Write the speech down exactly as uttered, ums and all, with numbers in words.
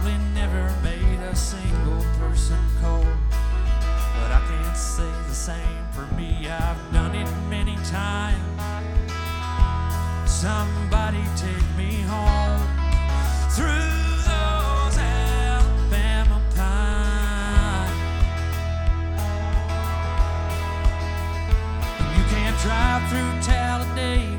probably never made a single person cold, but I can't say the same for me. I've done it many times. Somebody take me home through those Alabama pines. You can't drive through Talladega